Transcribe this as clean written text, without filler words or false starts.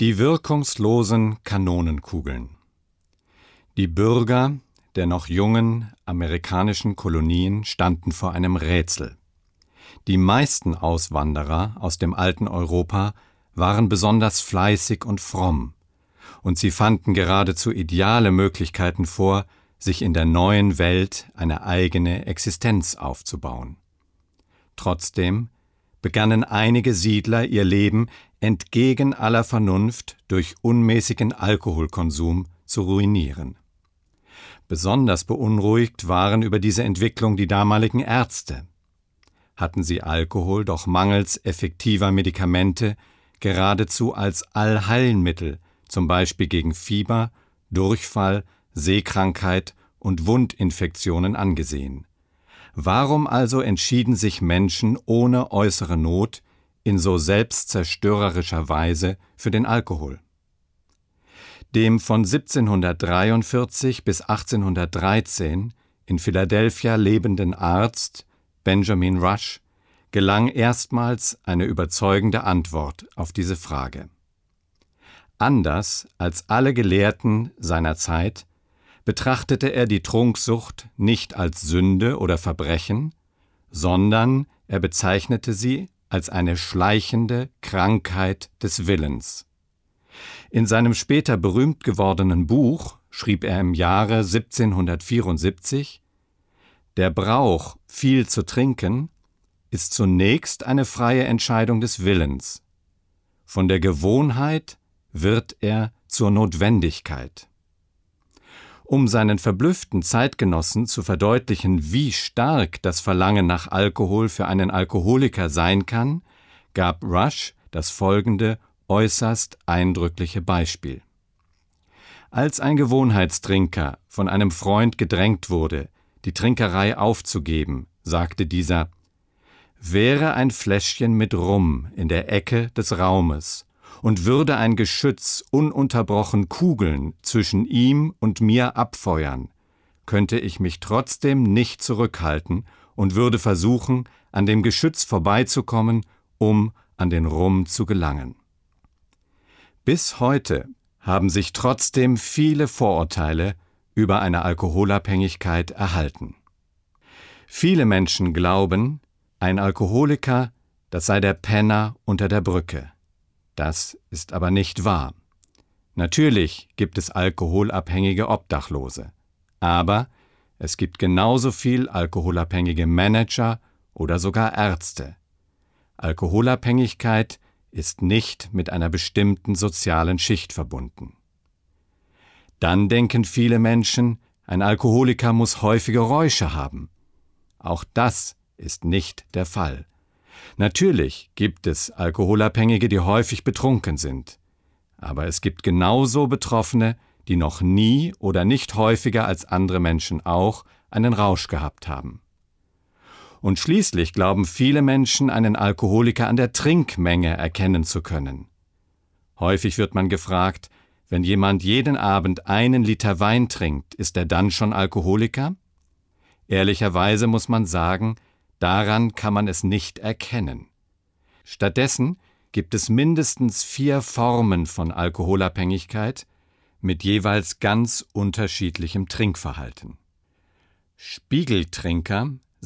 Die wirkungslosen Kanonenkugeln. Die Bürger der noch jungen amerikanischen Kolonien standen vor einem Rätsel. Die meisten Auswanderer aus dem alten Europa waren besonders fleißig und fromm, und sie fanden geradezu ideale Möglichkeiten vor, sich in der neuen Welt eine eigene Existenz aufzubauen. Trotzdem begannen einige Siedler ihr Leben entgegen aller Vernunft durch unmäßigen Alkoholkonsum zu ruinieren. Besonders beunruhigt waren über diese Entwicklung die damaligen Ärzte. Hatten sie Alkohol doch mangels effektiver Medikamente geradezu als Allheilmittel, zum Beispiel gegen Fieber, Durchfall, Seekrankheit und Wundinfektionen angesehen. Warum also entschieden sich Menschen ohne äußere Not in so selbstzerstörerischer Weise für den Alkohol? Dem von 1743 bis 1813 in Philadelphia lebenden Arzt Benjamin Rush gelang erstmals eine überzeugende Antwort auf diese Frage. Anders als alle Gelehrten seiner Zeit betrachtete er die Trunksucht nicht als Sünde oder Verbrechen, sondern er bezeichnete sie als eine schleichende Krankheit des Willens. In seinem später berühmt gewordenen Buch schrieb er im Jahre 1774: Der Brauch, viel zu trinken, ist zunächst eine freie Entscheidung des Willens. Von der Gewohnheit wird er zur Notwendigkeit. Um seinen verblüfften Zeitgenossen zu verdeutlichen, wie stark das Verlangen nach Alkohol für einen Alkoholiker sein kann, gab Rush das folgende äußerst eindrückliche Beispiel. Als ein Gewohnheitstrinker von einem Freund gedrängt wurde, die Trinkerei aufzugeben, sagte dieser: Wäre ein Fläschchen mit Rum in der Ecke des Raumes und würde ein Geschütz ununterbrochen Kugeln zwischen ihm und mir abfeuern, könnte ich mich trotzdem nicht zurückhalten und würde versuchen, an dem Geschütz vorbeizukommen, um an den Rum zu gelangen. Bis heute haben sich trotzdem viele Vorurteile über eine Alkoholabhängigkeit erhalten. Viele Menschen glauben, ein Alkoholiker, das sei der Penner unter der Brücke. Das ist aber nicht wahr. Natürlich gibt es alkoholabhängige Obdachlose, aber es gibt genauso viel alkoholabhängige Manager oder sogar Ärzte. Alkoholabhängigkeit ist nicht mit einer bestimmten sozialen Schicht verbunden. Dann denken viele Menschen, ein Alkoholiker muss häufige Räusche haben. Auch das ist nicht der Fall. Natürlich gibt es Alkoholabhängige, die häufig betrunken sind. Aber es gibt genauso Betroffene, die noch nie oder nicht häufiger als andere Menschen auch einen Rausch gehabt haben. Und schließlich glauben viele Menschen, einen Alkoholiker an der Trinkmenge erkennen zu können. Häufig wird man gefragt, wenn jemand jeden Abend 1 Liter Wein trinkt, ist er dann schon Alkoholiker? Ehrlicherweise muss man sagen, daran kann man es nicht erkennen. Stattdessen gibt es mindestens 4 Formen von Alkoholabhängigkeit mit jeweils ganz unterschiedlichem Trinkverhalten. Spiegeltrinker